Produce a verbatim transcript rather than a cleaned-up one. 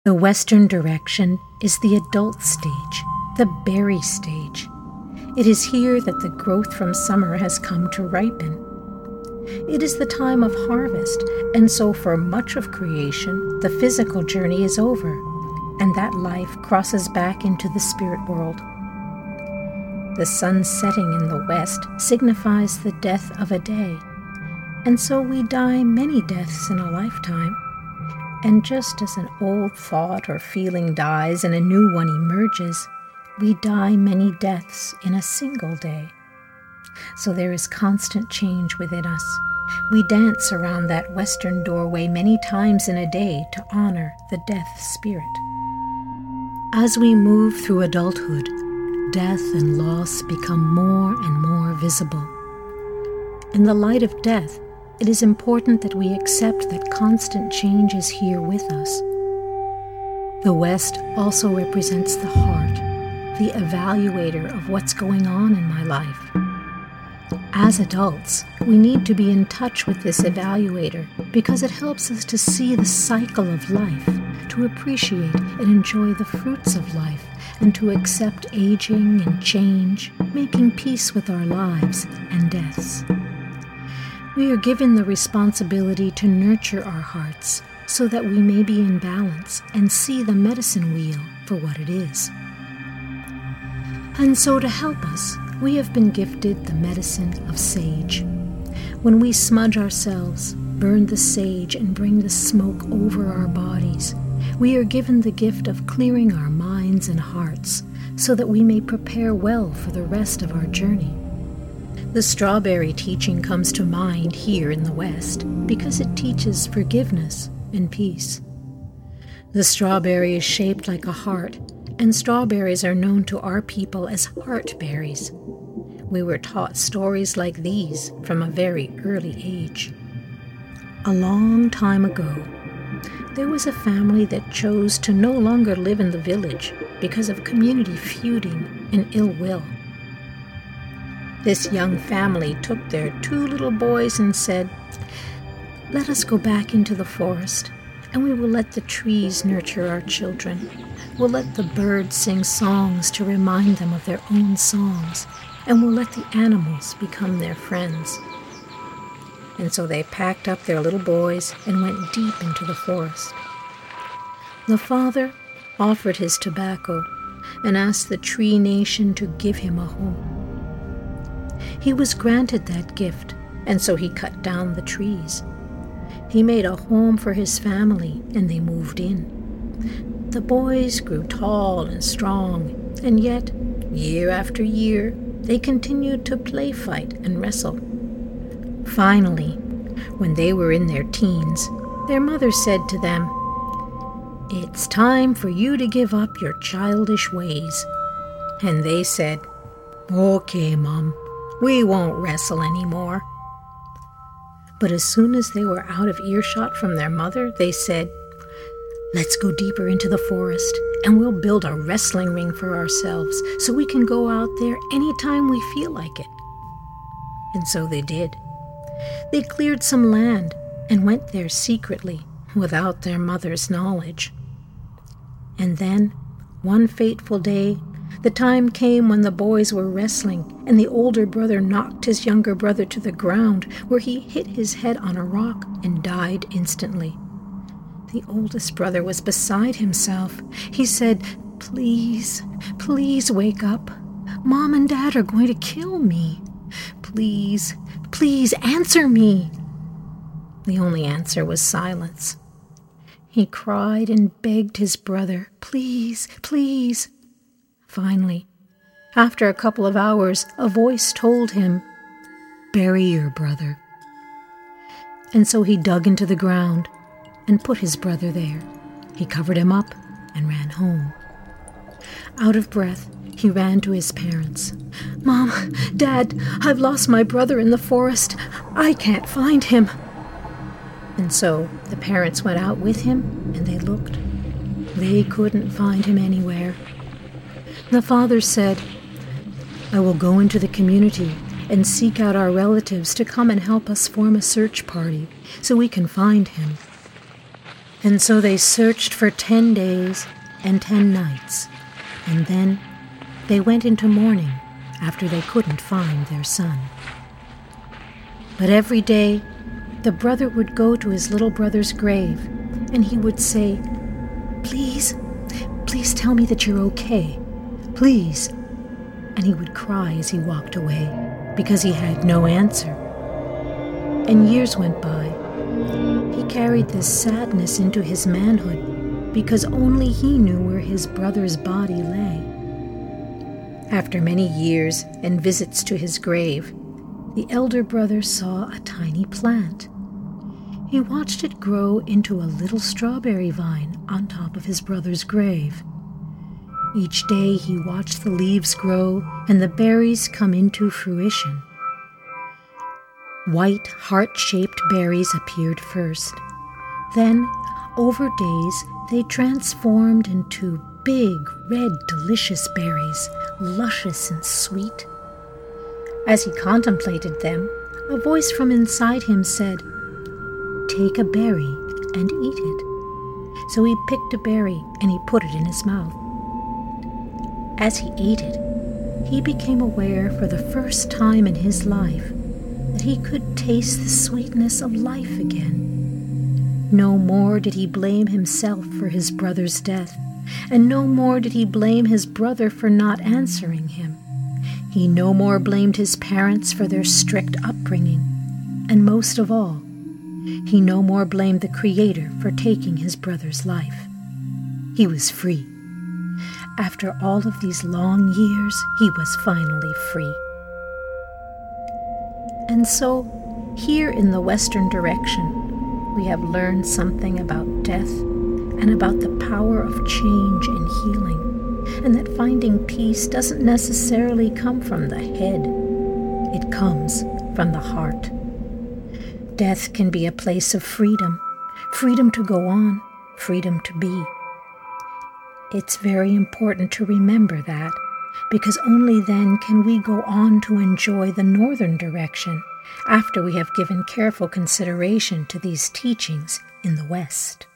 The western direction is the adult stage, the berry stage. It is here that the growth from summer has come to ripen. It is the time of harvest, and so for much of creation, the physical journey is over, and that life crosses back into the spirit world. The sun setting in the west signifies the death of a day, and so we die many deaths in a lifetime. And just as an old thought or feeling dies and a new one emerges, we die many deaths in a single day. So there is constant change within us. We dance around that western doorway many times in a day to honor the death spirit. As we move through adulthood, death and loss become more and more visible. In the light of death, it is important that we accept that constant change is here with us. The West also represents the heart, the evaluator of what's going on in my life. As adults, we need to be in touch with this evaluator because it helps us to see the cycle of life, to appreciate and enjoy the fruits of life, and to accept aging and change, making peace with our lives and deaths. We are given the responsibility to nurture our hearts so that we may be in balance and see the medicine wheel for what it is. And so to help us, we have been gifted the medicine of sage. When we smudge ourselves, burn the sage, and bring the smoke over our bodies, we are given the gift of clearing our minds and hearts so that we may prepare well for the rest of our journey. The strawberry teaching comes to mind here in the West because it teaches forgiveness and peace. The strawberry is shaped like a heart, and strawberries are known to our people as heartberries. We were taught stories like these from a very early age. A long time ago, there was a family that chose to no longer live in the village because of community feuding and ill will. This young family took their two little boys and said, "Let us go back into the forest, and we will let the trees nurture our children. We'll let the birds sing songs to remind them of their own songs, and we'll let the animals become their friends." And so they packed up their little boys and went deep into the forest. The father offered his tobacco and asked the tree nation to give him a home. He was granted that gift, and so he cut down the trees. He made a home for his family, and they moved in. The boys grew tall and strong, and yet, year after year, they continued to play fight and wrestle. Finally, when they were in their teens, their mother said to them, "It's time for you to give up your childish ways." And they said, "Okay, Mom. We won't wrestle anymore." But as soon as they were out of earshot from their mother, they said, "Let's go deeper into the forest, and we'll build a wrestling ring for ourselves so we can go out there anytime we feel like it." And so they did. They cleared some land and went there secretly, without their mother's knowledge. And then, one fateful day, the time came when the boys were wrestling, and the older brother knocked his younger brother to the ground, where he hit his head on a rock and died instantly. The oldest brother was beside himself. He said, "Please, please wake up. Mom and Dad are going to kill me. Please, please answer me." The only answer was silence. He cried and begged his brother, "Please, please." Finally, after a couple of hours, a voice told him, "Bury your brother." And so he dug into the ground and put his brother there. He covered him up and ran home. Out of breath, he ran to his parents. "Mom, Dad, I've lost my brother in the forest. I can't find him." And so the parents went out with him and they looked. They couldn't find him anywhere. The father said, "I will go into the community and seek out our relatives to come and help us form a search party so we can find him." And so they searched for ten days and ten nights, and then they went into mourning after they couldn't find their son. But every day, the brother would go to his little brother's grave, and he would say, "Please, please tell me that you're okay. Please." And he would cry as he walked away, because he had no answer. And years went by. He carried this sadness into his manhood, because only he knew where his brother's body lay. After many years and visits to his grave, the elder brother saw a tiny plant. He watched it grow into a little strawberry vine on top of his brother's grave. Each day he watched the leaves grow and the berries come into fruition. White, heart-shaped berries appeared first. Then, over days, they transformed into big, red, delicious berries, luscious and sweet. As he contemplated them, a voice from inside him said, "Take a berry and eat it." So he picked a berry and he put it in his mouth. As he ate it, he became aware for the first time in his life that he could taste the sweetness of life again. No more did he blame himself for his brother's death, and no more did he blame his brother for not answering him. He no more blamed his parents for their strict upbringing, and most of all, he no more blamed the Creator for taking his brother's life. He was free. After all of these long years, he was finally free. And so, here in the Western direction, we have learned something about death and about the power of change and healing, and that finding peace doesn't necessarily come from the head. It comes from the heart. Death can be a place of freedom, freedom to go on, freedom to be. It's very important to remember that, because only then can we go on to enjoy the northern direction after we have given careful consideration to these teachings in the West.